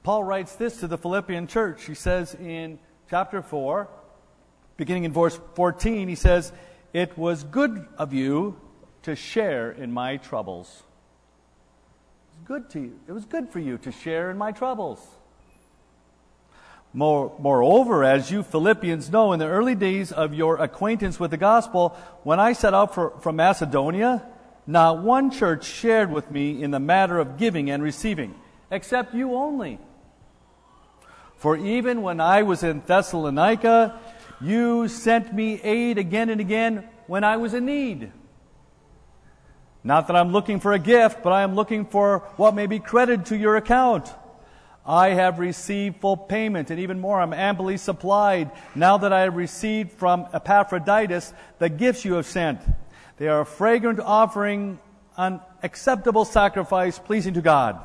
Paul writes this to the Philippian church. He says in chapter 4, beginning in verse 14, he says, "It was good of you to share in my troubles." It was good to you. It was good for you to share in my troubles. Moreover, as you Philippians know, in the early days of your acquaintance with the gospel, when I set out from Macedonia, not one church shared with me in the matter of giving and receiving, except you only. For even when I was in Thessalonica, you sent me aid again and again when I was in need. Not that I'm looking for a gift, but I am looking for what may be credited to your account. I have received full payment, and even more, I'm amply supplied, now that I have received from Epaphroditus the gifts you have sent. They are a fragrant offering, an acceptable sacrifice, pleasing to God.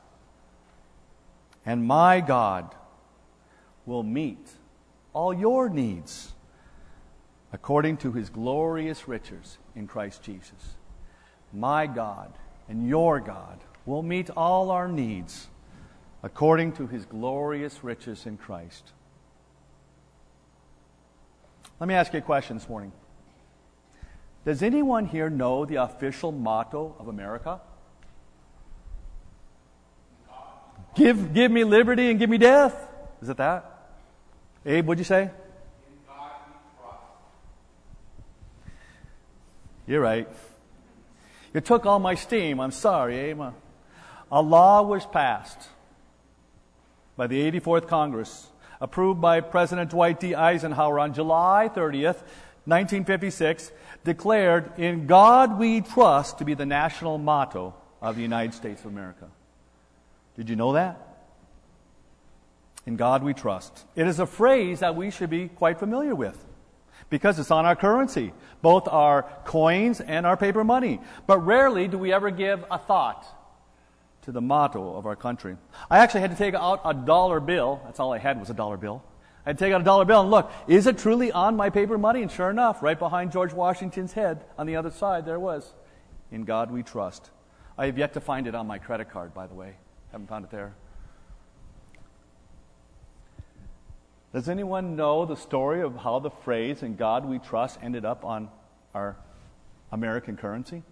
And my God will meet all your needs according to His glorious riches in Christ Jesus. My God and your God will meet all our needs according to His glorious riches in Christ. Let me ask you a question this morning. Does anyone here know the official motto of America? Give me liberty and give me death. Is it that? Abe, what'd you say? In God we trust. You're right. You took all my steam. I'm sorry, Abe. A law was passed by the 84th Congress, approved by President Dwight D. Eisenhower on July 30th, 1956, declared, "In God we trust," to be the national motto of the United States of America. Did you know that? In God we trust. It is a phrase that we should be quite familiar with because it's on our currency, both our coins and our paper money. But rarely do we ever give a thought to the motto of our country. I actually had to take out a dollar bill. That's all I had was a dollar bill. I had to take out a dollar bill and look, is it truly on my paper money? And sure enough, right behind George Washington's head on the other side, there it was. In God we trust. I have yet to find it on my credit card, by the way. Haven't found it there. Does anyone know the story of how the phrase, "In God we trust," ended up on our American currency?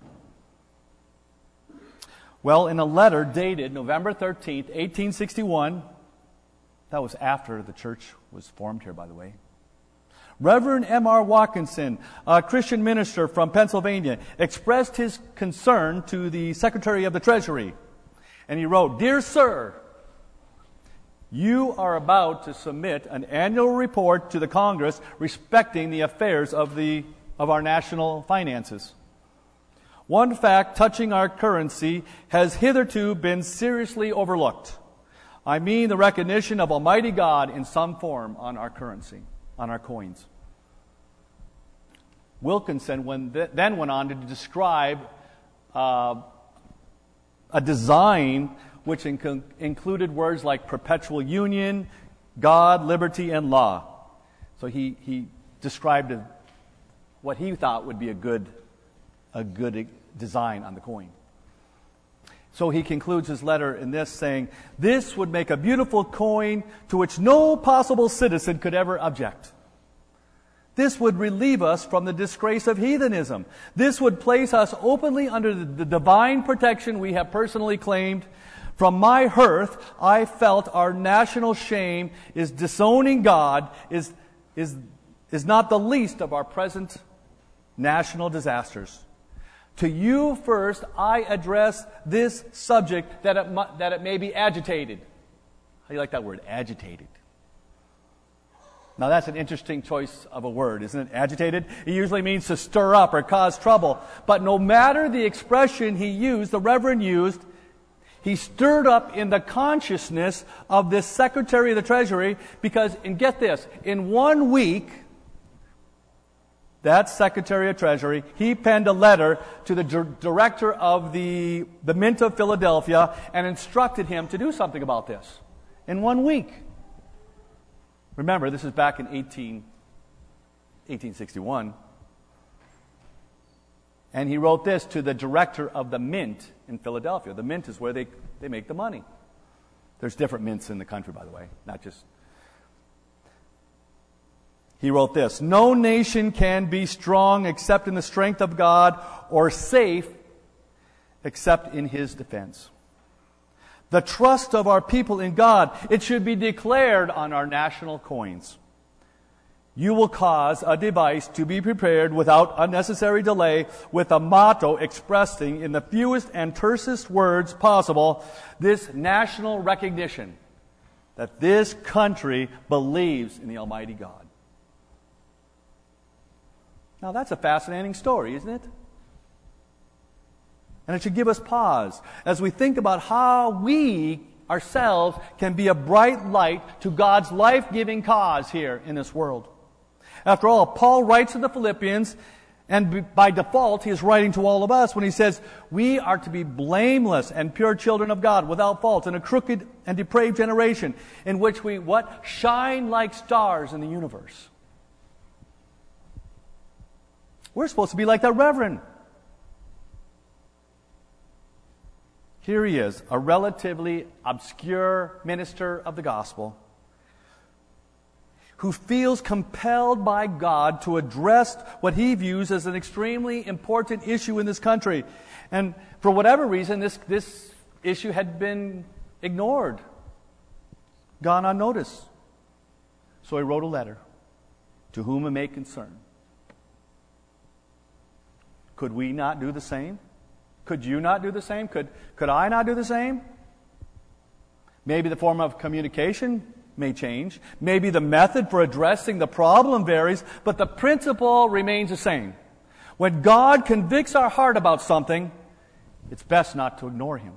Well, in a letter dated November 13th, 1861, that was after the church was formed here, by the way, Reverend M.R. Watkinson, a Christian minister from Pennsylvania, expressed his concern to the Secretary of the Treasury. And he wrote, "Dear Sir, you are about to submit an annual report to the Congress respecting the affairs of our national finances. One fact touching our currency has hitherto been seriously overlooked. I mean the recognition of Almighty God in some form on our currency, on our coins." Wilkinson then went on to describe a design which included words like perpetual union, God, liberty, and law. So he described what he thought would be a good design on the coin. So he concludes his letter in this saying, "This would make a beautiful coin to which no possible citizen could ever object. This would relieve us from the disgrace of heathenism. This would place us openly under the divine protection we have personally claimed. From my hearth, I felt our national shame is disowning God is not the least of our present national disasters. To you first I address this subject that it may be agitated." How do you like that word, agitated? Now that's an interesting choice of a word, isn't it? Agitated. It usually means to stir up or cause trouble. But no matter the expression he used, the Reverend used, he stirred up in the consciousness of this Secretary of the Treasury because, and get this, in 1 week, that Secretary of Treasury, he penned a letter to the director of the Mint of Philadelphia and instructed him to do something about this. In 1 week. Remember, this is back in 1861. And he wrote this to the director of the Mint in Philadelphia. The Mint is where they make the money. There's different mints in the country, by the way, not just... He wrote this, "No nation can be strong except in the strength of God, or safe except in His defense." The trust of our people in God, it should be declared on our national coins. You will cause a device to be prepared without unnecessary delay with a motto expressing in the fewest and tersest words possible this national recognition that this country believes in the Almighty God. Now that's a fascinating story, isn't it? And it should give us pause as we think about how we ourselves can be a bright light to God's life-giving cause here in this world. After all, Paul writes to the Philippians, and by default, he is writing to all of us when he says, we are to be blameless and pure children of God, without fault, in a crooked and depraved generation, in which we, what? Shine like stars in the universe. We're supposed to be like that reverend. Here he is, a relatively obscure minister of the gospel, who feels compelled by God to address what he views as an extremely important issue in this country. And for whatever reason, this issue had been ignored, gone unnoticed. So he wrote a letter, to whom it may concern. Could we not do the same? Could you not do the same? Could I not do the same? Maybe the form of communication may change. Maybe the method for addressing the problem varies, but the principle remains the same. When God convicts our heart about something, it's best not to ignore Him.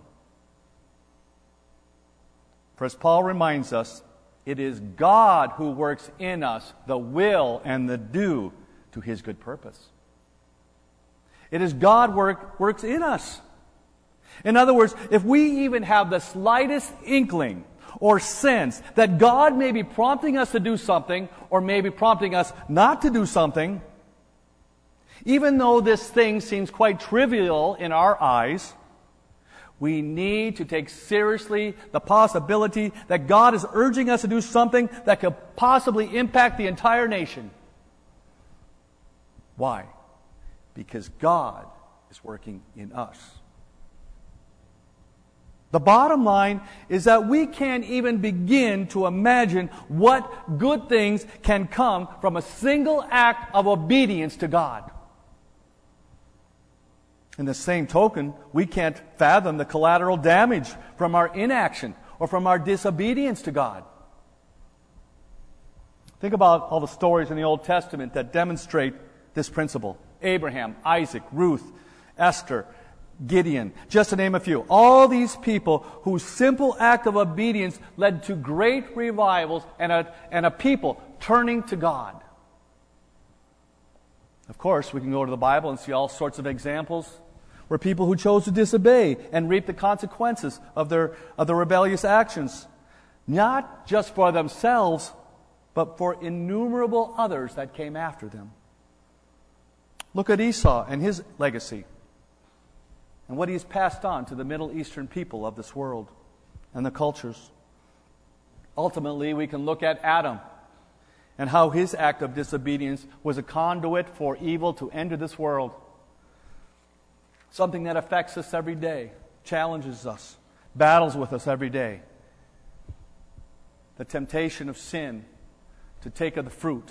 For as Paul reminds us, it is God who works in us the will and the do to His good purpose. It is God works in us. In other words, if we even have the slightest inkling or sense that God may be prompting us to do something, or maybe prompting us not to do something, even though this thing seems quite trivial in our eyes, we need to take seriously the possibility that God is urging us to do something that could possibly impact the entire nation. Why? Because God is working in us. The bottom line is that we can't even begin to imagine what good things can come from a single act of obedience to God. In the same token, we can't fathom the collateral damage from our inaction or from our disobedience to God. Think about all the stories in the Old Testament that demonstrate this principle. Abraham, Isaac, Ruth, Esther, Gideon, just to name a few. All these people whose simple act of obedience led to great revivals and a people turning to God. Of course, we can go to the Bible and see all sorts of examples where people who chose to disobey and reap the consequences of their rebellious actions, not just for themselves, but for innumerable others that came after them. Look at Esau and his legacy, and what he's passed on to the Middle Eastern people of this world and the cultures. Ultimately, we can look at Adam and how his act of disobedience was a conduit for evil to enter this world. Something that affects us every day, challenges us, battles with us every day. The temptation of sin to take of the fruit.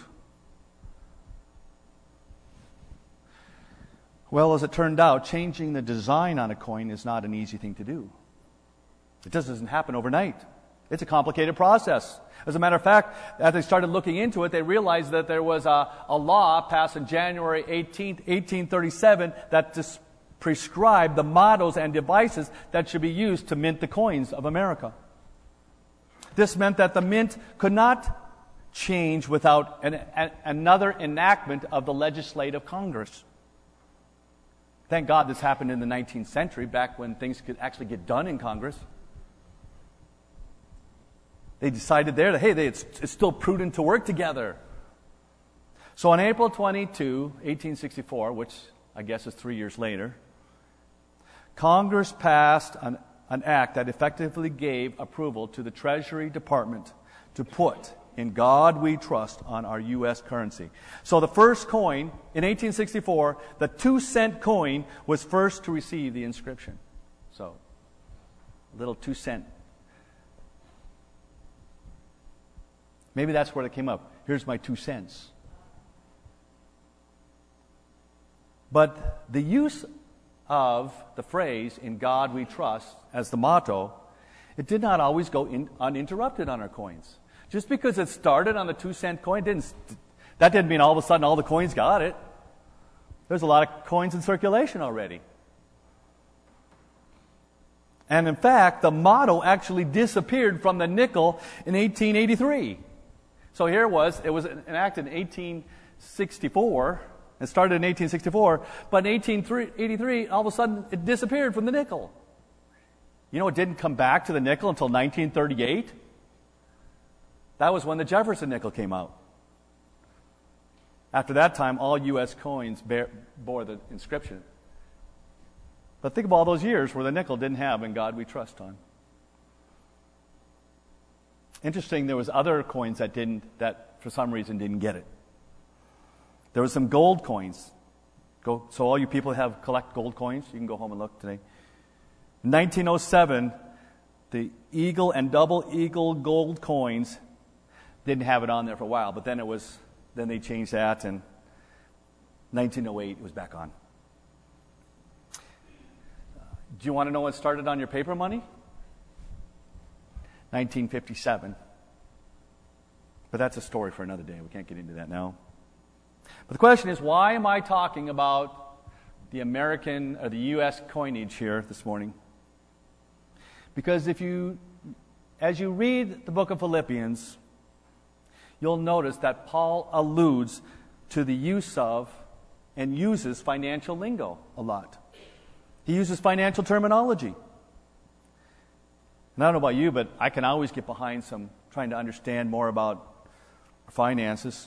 Well, as it turned out, changing the design on a coin is not an easy thing to do. It just doesn't happen overnight. It's a complicated process. As a matter of fact, as they started looking into it, they realized that there was a law passed on January 18th, 1837 that prescribed the mottos and devices that should be used to mint the coins of America. This meant that the mint could not change without another enactment of the legislative Congress. Thank God this happened in the 19th century, back when things could actually get done in Congress. They decided there that, hey, it's still prudent to work together. So on April 22, 1864, which I guess is 3 years later, Congress passed an an act that effectively gave approval to the Treasury Department to put "In God We Trust" on our U.S. currency. So the first coin, in 1864, the 2-cent coin was first to receive the inscription. So, a little 2-cent. Maybe that's where it came up. Here's my 2 cents. But the use of the phrase "In God We Trust" as the motto, it did not always go uninterrupted on our coins. Just because it started on the 2-cent coin, that didn't mean all of a sudden all the coins got it. There's a lot of coins in circulation already. And in fact, the motto actually disappeared from the nickel in 1883. So here it was enacted in 1864. It started in 1864, but in 1883, all of a sudden, it disappeared from the nickel. You know, it didn't come back to the nickel until 1938. That was when the Jefferson nickel came out. After that time, all U.S. coins bore the inscription. But think of all those years where the nickel didn't have "In God We Trust" on. Interesting, there was other coins that for some reason didn't get it. There were some gold coins. So all you people who collect gold coins, you can go home and look today. In 1907, the eagle and double eagle gold coins didn't have it on there for a while, but then they changed that, and 1908 it was back on. Do you want to know what started on your paper money? 1957. But that's a story for another day. We can't get into that now. But the question is, why am I talking about the American or the U.S. coinage here this morning? Because as you read the book of Philippians, you'll notice that Paul alludes to the use of and uses financial lingo a lot. He uses financial terminology. And I don't know about you, but I can always get behind trying to understand more about finances.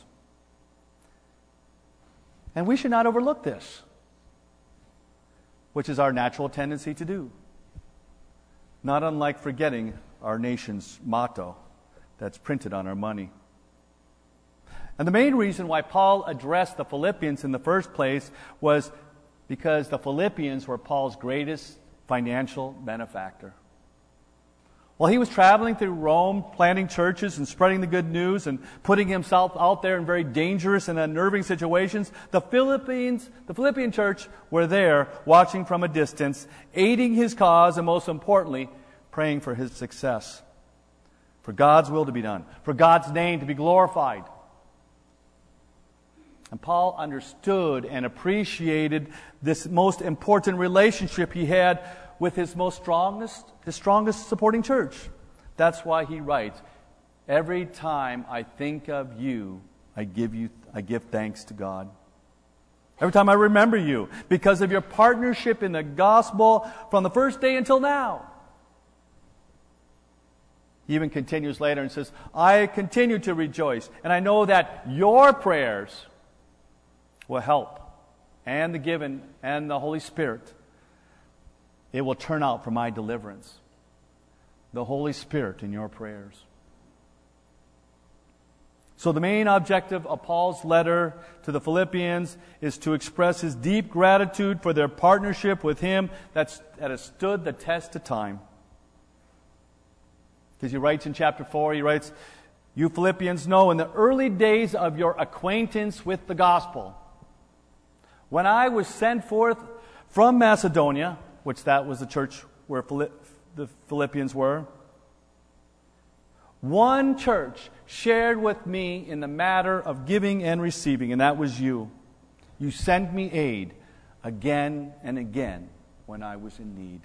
And we should not overlook this, which is our natural tendency to do. Not unlike forgetting our nation's motto that's printed on our money. And the main reason why Paul addressed the Philippians in the first place was because the Philippians were Paul's greatest financial benefactor. While he was traveling through Rome, planting churches and spreading the good news and putting himself out there in very dangerous and unnerving situations, the Philippian church were there watching from a distance, aiding his cause, and most importantly, praying for his success, for God's will to be done, for God's name to be glorified. And Paul understood and appreciated this most important relationship he had with his strongest supporting church. That's why he writes, "Every time I think of you, I give thanks to God. Every time I remember you, because of your partnership in the gospel from the first day until now." He even continues later and says, "I continue to rejoice, and I know that your prayers will help, and the given and the Holy Spirit, it will turn out for my deliverance." The Holy Spirit in your prayers. So the main objective of Paul's letter to the Philippians is to express his deep gratitude for their partnership with him that has stood the test of time. Because he writes in chapter 4, he writes, "You Philippians know in the early days of your acquaintance with the gospel, when I was sent forth from Macedonia," which that was the church where the Philippians were, "one church shared with me in the matter of giving and receiving, and that was you. You sent me aid again and again when I was in need."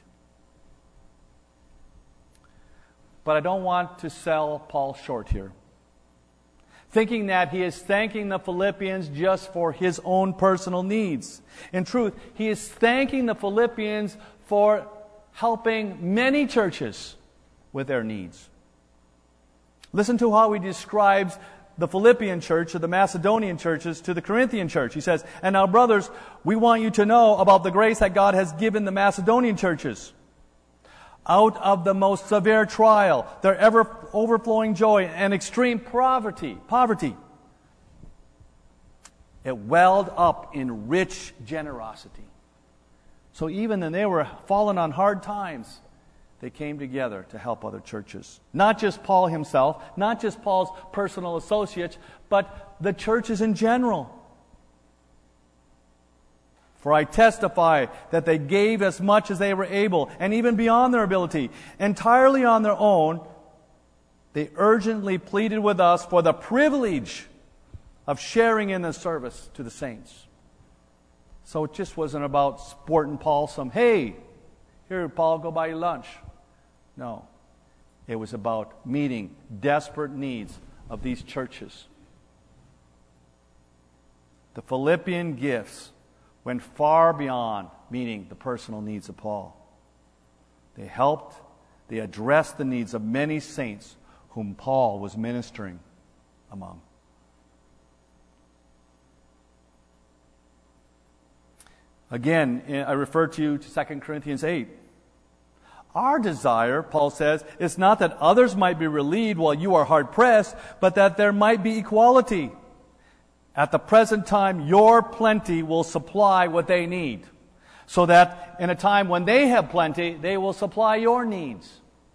But I don't want to sell Paul short here, thinking that he is thanking the Philippians just for his own personal needs. In truth, he is thanking the Philippians for helping many churches with their needs. Listen to how he describes the Philippian church or the Macedonian churches to the Corinthian church. He says, "And now, brothers, we want you to know about the grace that God has given the Macedonian churches. out of the most severe trial, their ever overflowing joy and extreme poverty, it welled up in rich generosity. So even when they were fallen on hard times, they came together to help other churches. Not just Paul himself, not just Paul's personal associates, but the churches in general. For I testify that they gave as much as they were able, and even beyond their ability, entirely on their own. They urgently pleaded with us for the privilege of sharing in the service to the saints. So it just wasn't about sporting Paul some, hey, here, Paul, go buy your lunch. No. It was about meeting desperate needs of these churches. The Philippian gifts went far beyond meeting the personal needs of Paul. They addressed the needs of many saints whom Paul was ministering among. Again, I refer to you to 2 Corinthians 8. Our desire, Paul says, is not that others might be relieved while you are hard-pressed, but that there might be equality. At the present time, your plenty will supply what they need, so that in a time when they have plenty, they will supply your needs.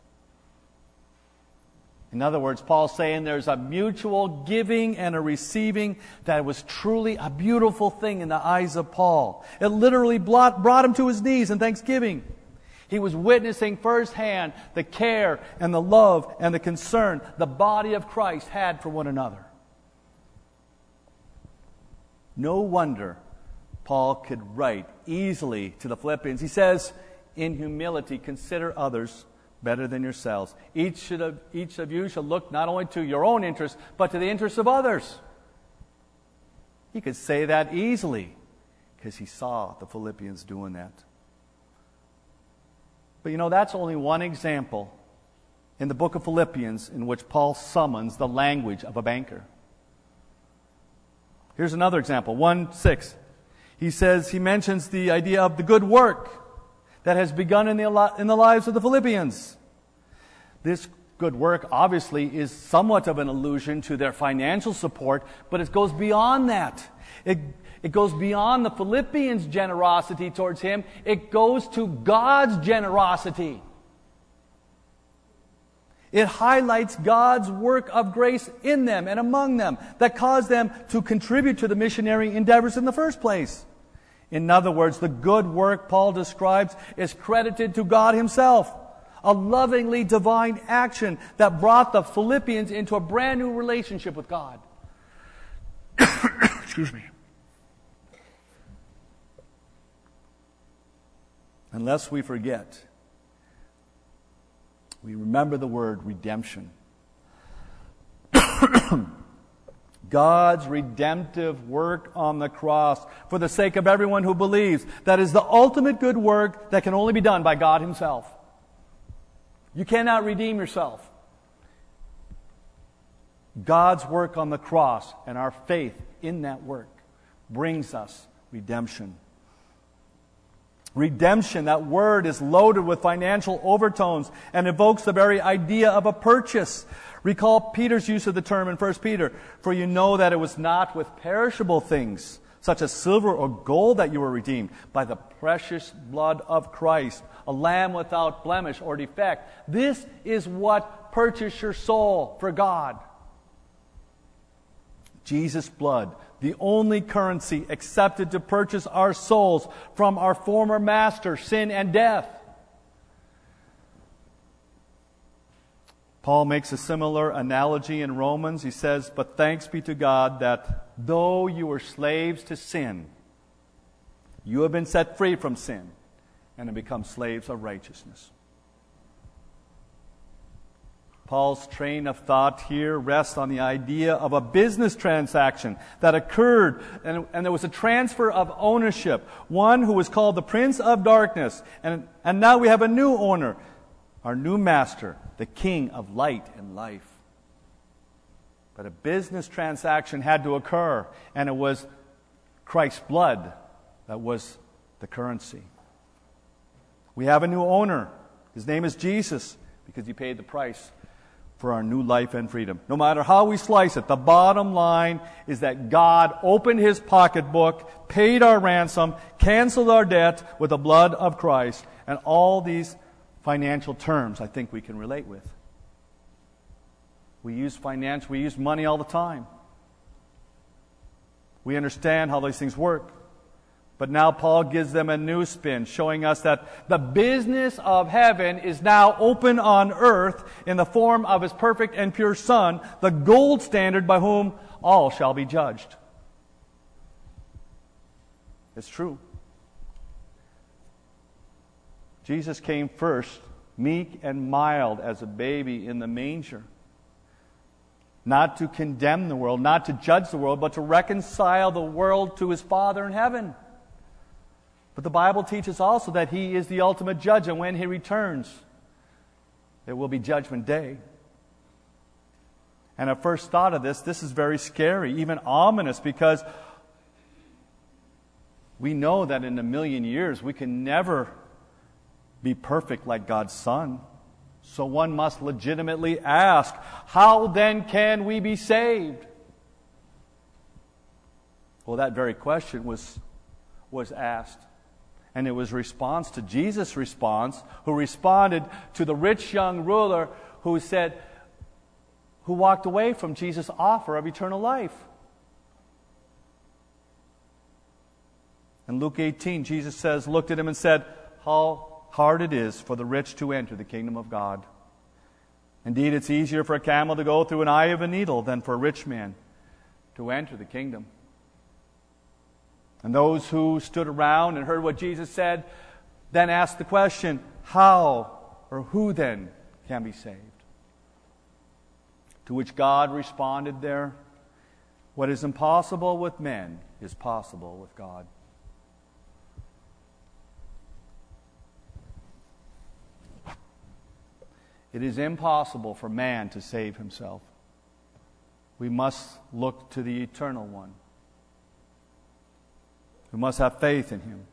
In other words, Paul's saying there's a mutual giving and a receiving that was truly a beautiful thing in the eyes of Paul. It literally brought him to his knees in thanksgiving. He was witnessing firsthand the care and the love and the concern the body of Christ had for one another. No wonder Paul could write easily to the Philippians. He says, in humility, consider others better than yourselves. Each of you shall look not only to your own interests, but to the interests of others. He could say that easily because he saw the Philippians doing that. But that's only one example in the book of Philippians in which Paul summons the language of a banker. Here's another example, 1:6. He mentions the idea of the good work that has begun in the lives of the Philippians. This good work obviously is somewhat of an allusion to their financial support, but it goes beyond that. It goes beyond the Philippians' generosity towards him. It goes to God's generosity. It highlights God's work of grace in them and among them that caused them to contribute to the missionary endeavors in the first place. In other words, the good work Paul describes is credited to God himself, a lovingly divine action that brought the Philippians into a brand new relationship with God. Excuse me. Unless we forget, we remember the word redemption. God's redemptive work on the cross for the sake of everyone who believes. That is the ultimate good work that can only be done by God himself. You cannot redeem yourself. God's work on the cross and our faith in that work brings us redemption. Redemption, that word is loaded with financial overtones and evokes the very idea of a purchase. Recall Peter's use of the term in 1 Peter, for you know that it was not with perishable things, such as silver or gold, that you were redeemed by the precious blood of Christ, a lamb without blemish or defect. This is what purchased your soul for God. Jesus' blood, the only currency accepted to purchase our souls from our former master, sin and death. Paul makes a similar analogy in Romans. He says, but thanks be to God that though you were slaves to sin, you have been set free from sin and have become slaves of righteousness. Paul's train of thought here rests on the idea of a business transaction that occurred, and there was a transfer of ownership. One who was called the Prince of Darkness, and now we have a new owner, our new master, the King of Light and Life. But a business transaction had to occur, and it was Christ's blood that was the currency. We have a new owner. His name is Jesus because He paid the price for our new life and freedom. No matter how we slice it, the bottom line is that God opened His pocketbook, paid our ransom, canceled our debt with the blood of Christ, and all these financial terms I think we can relate with. We use money all the time. We understand how these things work. But now Paul gives them a new spin, showing us that the business of heaven is now open on earth in the form of His perfect and pure Son, the gold standard by whom all shall be judged. It's true. Jesus came first, meek and mild as a baby in the manger. Not to condemn the world, not to judge the world, but to reconcile the world to His Father in heaven. But the Bible teaches also that He is the ultimate judge, and when He returns, there will be judgment day. And at first thought of this is very scary, even ominous, because we know that in a million years we can never be perfect like God's Son. So one must legitimately ask, how then can we be saved? Well, that very question was asked. And it was response to Jesus' response, who responded to the rich young ruler who walked away from Jesus' offer of eternal life. In Luke 18, Jesus looked at him and said, how hard it is for the rich to enter the kingdom of God. Indeed, it's easier for a camel to go through an eye of a needle than for a rich man to enter the kingdom. And those who stood around and heard what Jesus said then asked the question, how or who then can be saved? To which God responded there, what is impossible with men is possible with God. It is impossible for man to save himself. We must look to the Eternal One. We must have faith in Him.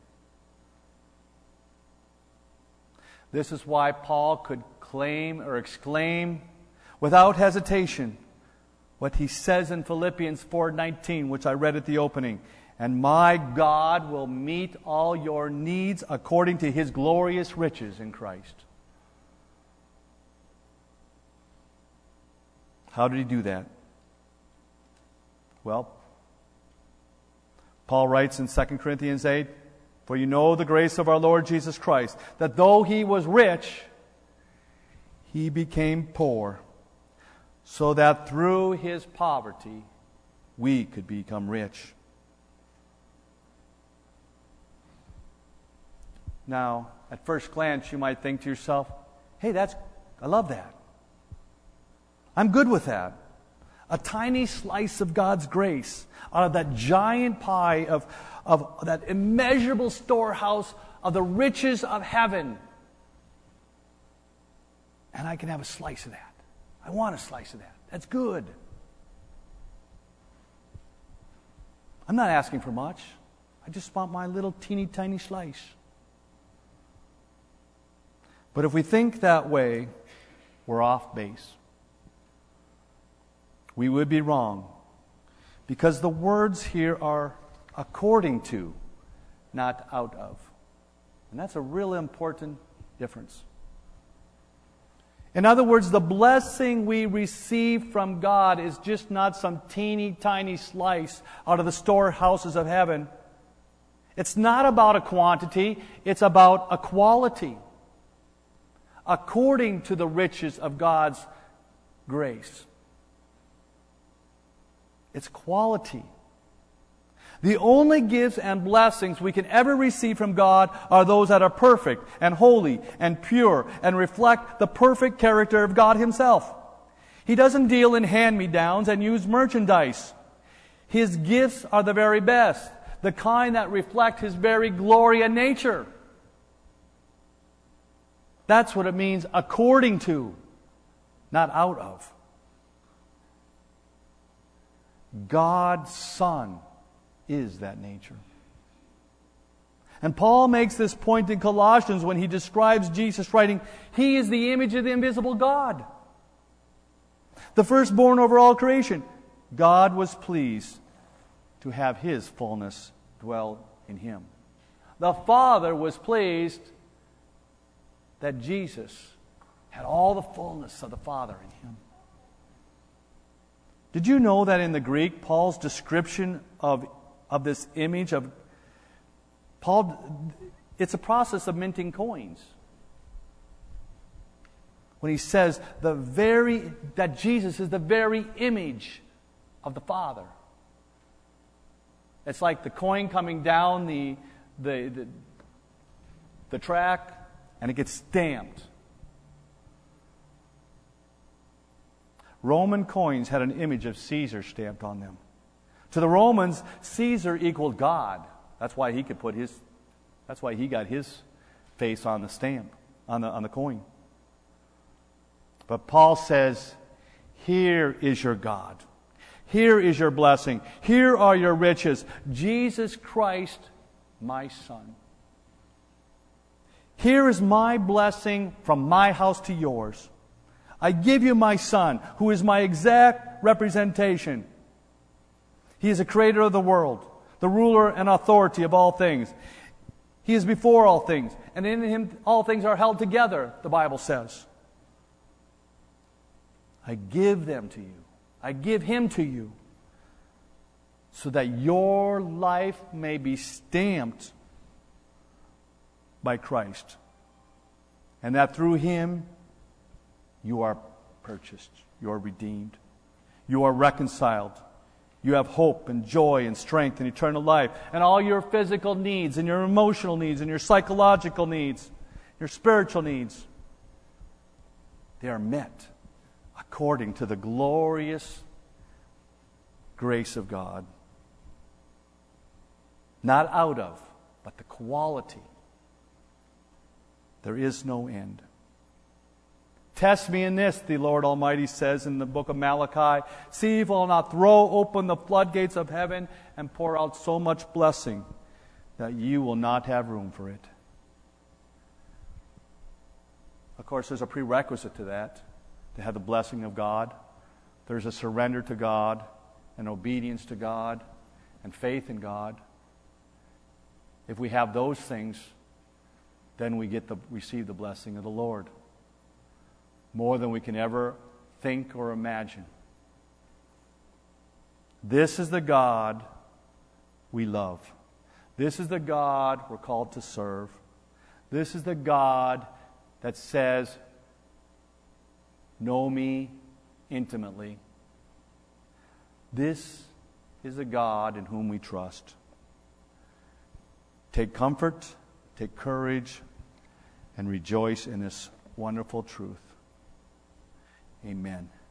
This is why Paul could claim or exclaim without hesitation what he says in Philippians 4:19, which I read at the opening. And my God will meet all your needs according to His glorious riches in Christ. How did He do that? Well, Paul writes in 2 Corinthians 8, for you know the grace of our Lord Jesus Christ, that though He was rich, He became poor, so that through His poverty we could become rich. Now, at first glance, you might think to yourself, hey, I love that. I'm good with that. A tiny slice of God's grace out of that giant pie of that immeasurable storehouse of the riches of heaven. And I can have a slice of that. I want a slice of that. That's good. I'm not asking for much. I just want my little teeny tiny slice. But if we think that way, we're off base. We would be wrong, because the words here are according to, not out of. And that's a really important difference. In other words, the blessing we receive from God is just not some teeny tiny slice out of the storehouses of heaven. It's not about a quantity, it's about a quality. According to the riches of God's grace. It's quality. The only gifts and blessings we can ever receive from God are those that are perfect and holy and pure and reflect the perfect character of God Himself. He doesn't deal in hand-me-downs and use merchandise. His gifts are the very best, the kind that reflect His very glory and nature. That's what it means, according to, not out of. God's Son is that nature. And Paul makes this point in Colossians when he describes Jesus, writing, He is the image of the invisible God, the firstborn over all creation. God was pleased to have His fullness dwell in Him. The Father was pleased that Jesus had all the fullness of the Father in Him. Did you know that in the Greek, Paul's description of this image of Paul, it's a process of minting coins. When he says that Jesus is the very image of the Father. It's like the coin coming down the track, and it gets stamped. Roman coins had an image of Caesar stamped on them. To the Romans, Caesar equaled God. That's why he got his face on the stamp, on the coin. But Paul says, here is your God. Here is your blessing. Here are your riches. Jesus Christ, my Son. Here is my blessing from my house to yours. I give you my Son, who is my exact representation. He is the creator of the world, the ruler and authority of all things. He is before all things, and in Him all things are held together, the Bible says. I give them to you. I give Him to you, so that your life may be stamped by Christ, and that through Him you are purchased, you are redeemed, you are reconciled. You have hope and joy and strength and eternal life. And all your physical needs and your emotional needs and your psychological needs, your spiritual needs, they are met according to the glorious grace of God. Not out of, but the quality. There is no end. Test me in this, the Lord Almighty says in the book of Malachi. See if I will not throw open the floodgates of heaven and pour out so much blessing that you will not have room for it. Of course, there's a prerequisite to that, to have the blessing of God. There's a surrender to God, and obedience to God, and faith in God. If we have those things, then we receive the blessing of the Lord. More than we can ever think or imagine. This is the God we love. This is the God we're called to serve. This is the God that says, know me intimately. This is the God in whom we trust. Take comfort, take courage, and rejoice in this wonderful truth. Amen.